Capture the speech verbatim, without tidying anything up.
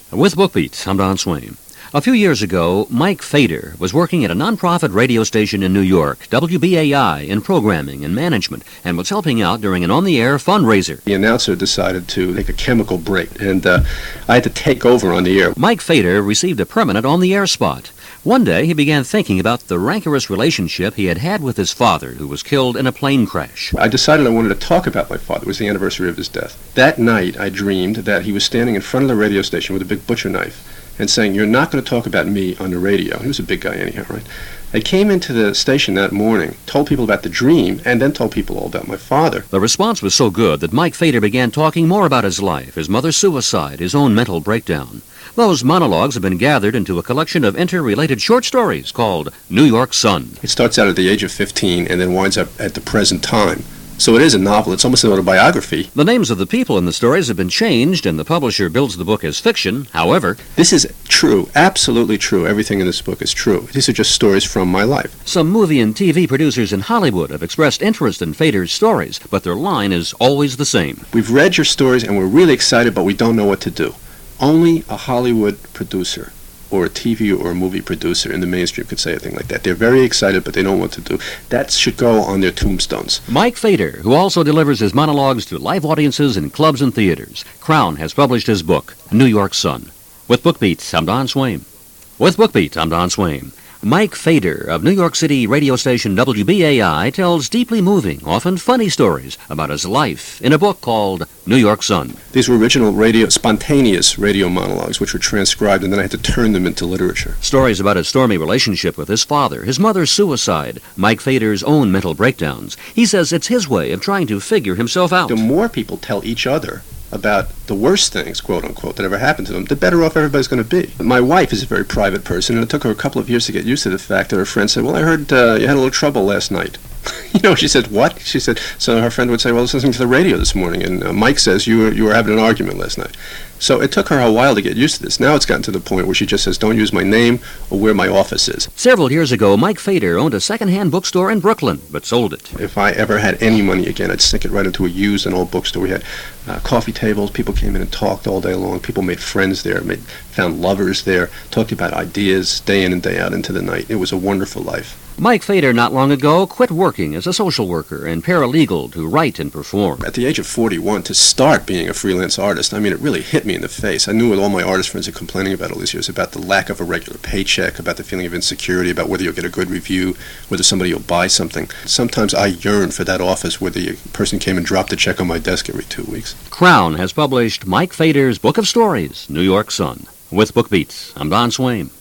With BookBeat, I'm Don Swain. A few years ago, Mike Fader was working at a nonprofit radio station in New York, W B A I, in programming and management, and was helping out during an on-the-air fundraiser. The announcer decided to take a chemical break, and uh, I had to take over on the air. Mike Fader received a permanent on-the-air spot. One day, he began thinking about the rancorous relationship he had had with his father, who was killed in a plane crash. I decided I wanted to talk about my father. It was the anniversary of his death. That night, I dreamed that he was standing in front of the radio station with a big butcher knife and saying, "You're not going to talk about me on the radio." He was a big guy anyhow, right? I came into the station that morning, told people about the dream, and then told people all about my father. The response was so good that Mike Fader began talking more about his life, his mother's suicide, his own mental breakdown. Those monologues have been gathered into a collection of interrelated short stories called New York Sun. It starts out at the age of fifteen and then winds up at the present time. So it is a novel. It's almost an autobiography. The names of the people in the stories have been changed, and the publisher builds the book as fiction. However, this is true, absolutely true. Everything in this book is true. These are just stories from my life. Some movie and T V producers in Hollywood have expressed interest in Fader's stories, but their line is always the same. We've read your stories, and we're really excited, but we don't know what to do. Only a Hollywood producer or a T V or a movie producer in the mainstream could say a thing like that. They're very excited, but they don't know what to do. That should go on their tombstones. Mike Fader, who also delivers his monologues to live audiences in clubs and theaters. Crown has published his book, New York Sun. With BookBeat, I'm Don Swain. With BookBeat, I'm Don Swain. Mike Fader of New York City radio station W B A I tells deeply moving, often funny stories about his life in a book called New York Sun. These were original radio, spontaneous radio monologues, which were transcribed, and then I had to turn them into literature. Stories about his stormy relationship with his father, his mother's suicide, Mike Fader's own mental breakdowns. He says it's his way of trying to figure himself out. The more people tell each other about the worst things, quote-unquote, that ever happened to them, the better off everybody's going to be. My wife is a very private person, and it took her a couple of years to get used to the fact that her friend said, "Well, I heard uh, you had a little trouble last night." You know, she said, "What?" She said, so her friend would say, "Well, I was listening to the radio this morning, and uh, Mike says you were, you were having an argument last night." So it took her a while to get used to this. Now it's gotten to the point where she just says, "Don't use my name or where my office is." Several years ago, Mike Fader owned a second-hand bookstore in Brooklyn, but sold it. If I ever had any money again, I'd stick it right into a used and old bookstore. We had uh, coffee tables. People came in and talked all day long. People made friends there, made, found lovers there, talked about ideas day in and day out into the night. It was a wonderful life. Mike Fader not long ago quit working as a social worker and paralegal to write and perform. At the age of forty-one, to start being a freelance artist, I mean, it really hit me in the face. I knew what all my artist friends are complaining about all these years, about the lack of a regular paycheck, about the feeling of insecurity, about whether you'll get a good review, whether somebody will buy something. Sometimes I yearn for that office where the person came and dropped a check on my desk every two weeks. Crown has published Mike Fader's Book of Stories, New York Sun. With BookBeat, I'm Don Swain.